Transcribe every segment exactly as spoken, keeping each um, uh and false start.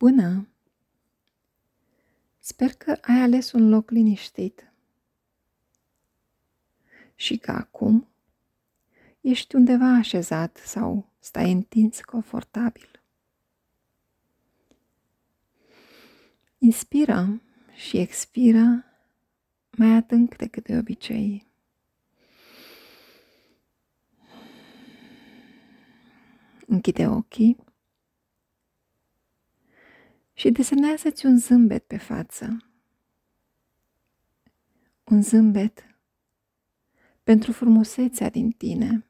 Bună! Sper că ai ales un loc liniștit și că acum ești undeva așezat sau stai întins confortabil. Inspiră și expiră mai adânc decât de obicei. Închide ochii și desenează-ți un zâmbet pe față. Un zâmbet pentru frumusețea din tine.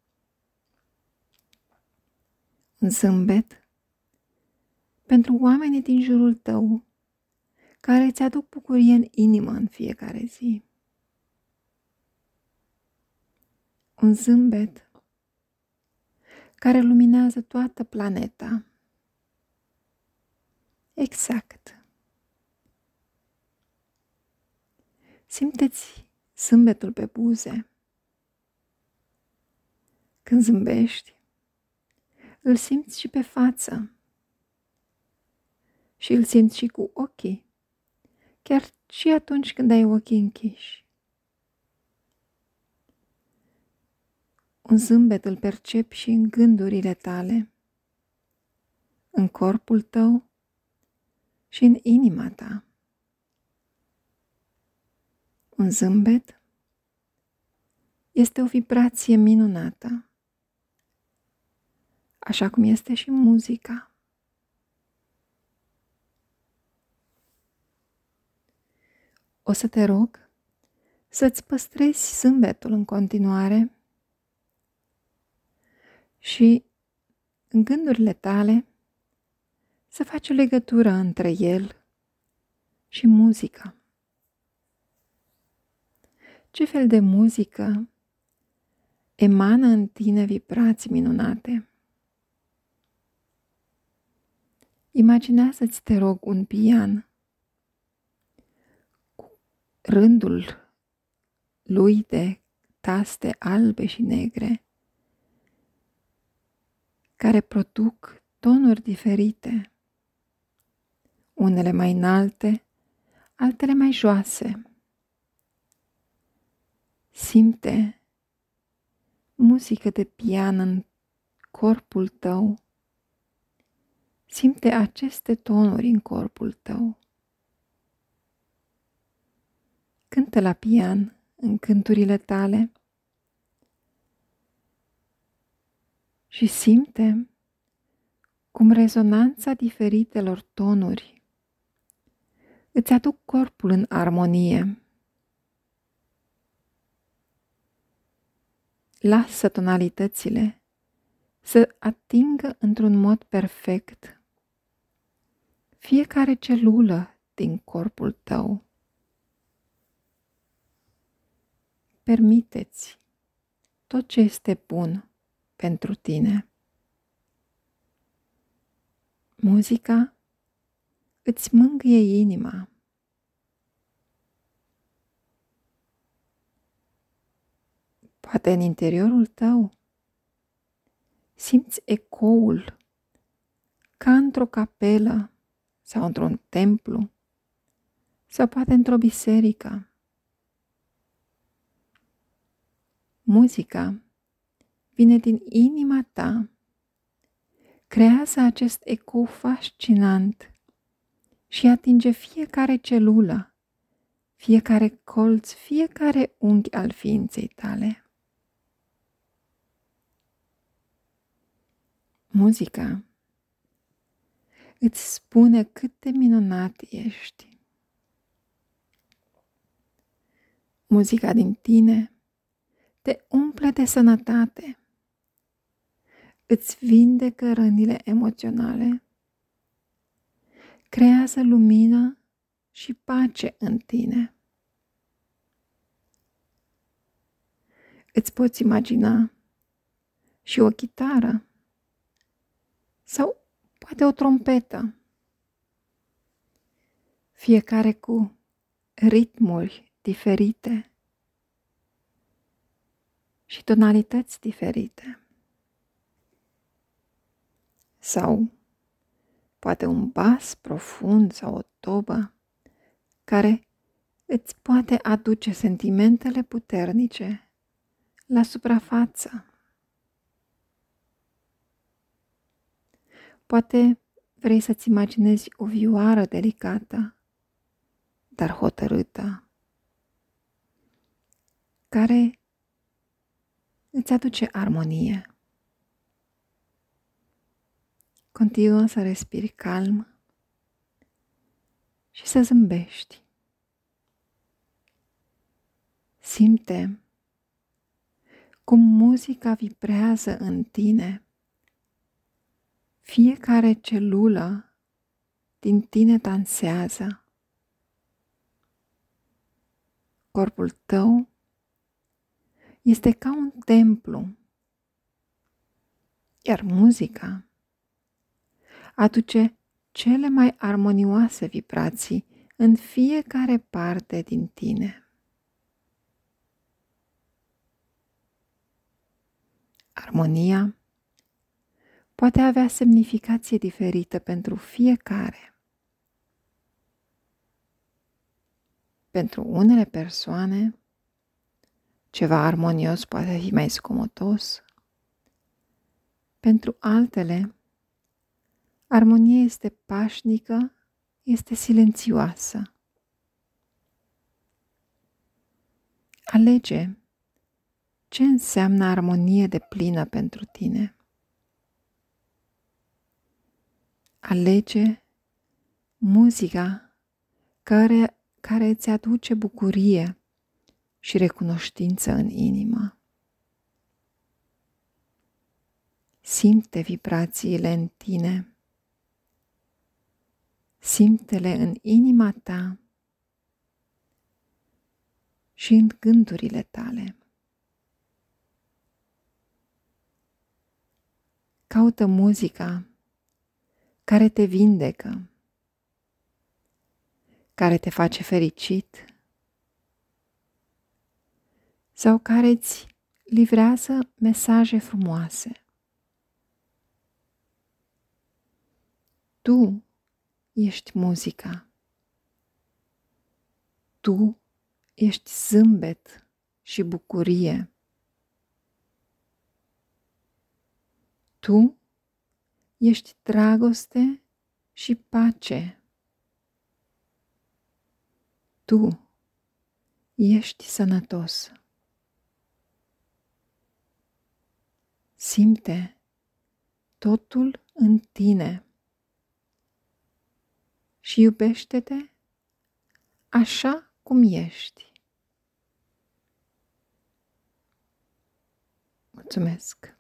Un zâmbet pentru oamenii din jurul tău care îți aduc bucurie în inimă în fiecare zi. Un zâmbet care luminează toată planeta. Exact. Simte-ți zâmbetul pe buze. Când zâmbești, îl simți și pe față. Și îl simți și cu ochii, chiar și atunci când ai ochii închiși. Un zâmbet îl percepi și în gândurile tale, în corpul tău și în inima ta. Un zâmbet este o vibrație minunată, așa cum este și muzica. O să te rog să-ți păstrezi zâmbetul în continuare și în gândurile tale să faci o legătură între el și muzica. Ce fel de muzică emană în tine vibrații minunate? Imaginează-ți, te rog, un pian cu rândul lui de taste albe și negre care produc tonuri diferite, unele mai înalte, altele mai joase. Simte muzică de pian în corpul tău. Simte aceste tonuri în corpul tău. Cântă la pian în cânturile tale și simte cum rezonanța diferitelor tonuri îți aduc corpul în armonie. Lasă tonalitățile să atingă într-un mod perfect fiecare celulă din corpul tău. Permite-ți tot ce este bun pentru tine. Muzica îți mângâie inima. Poate în interiorul tău simți ecoul ca într-o capelă sau într-un templu sau poate într-o biserică. Muzica vine din inima ta, creează acest ecou fascinant și atinge fiecare celulă, fiecare colț, fiecare unghi al ființei tale. Muzica îți spune cât de minunat ești. Muzica din tine te umple de sănătate, îți vindecă rănile emoționale, creează lumină și pace în tine. Îți poți imagina și o chitară sau poate o trompetă, fiecare cu ritmuri diferite și tonalități diferite. Sau poate un bas profund sau o tobă care îți poate aduce sentimentele puternice la suprafață. Poate vrei să-ți imaginezi o vioară delicată, dar hotărâtă, care îți aduce armonie. Continuă să respiri calm și să zâmbești. Simte cum muzica vibrează în tine. Fiecare celulă din tine dansează. Corpul tău este ca un templu, iar muzica aduce cele mai armonioase vibrații în fiecare parte din tine. Armonia poate avea semnificație diferită pentru fiecare. Pentru unele persoane, ceva armonios poate fi mai zgomotos. Pentru altele, armonia este pașnică, este silențioasă. Alege ce înseamnă armonie deplină pentru tine. Alege muzica care, care îți aduce bucurie și recunoștință în inimă. Simte vibrațiile în tine. Simte-le în inima ta și în gândurile tale. Caută muzica care te vindecă, care te face fericit sau care îți livrează mesaje frumoase. Tu ești muzica. Tu ești zâmbet și bucurie. Tu ești dragoste și pace. Tu ești sănătos. Simte totul în tine și iubește-te așa cum ești. Mulțumesc!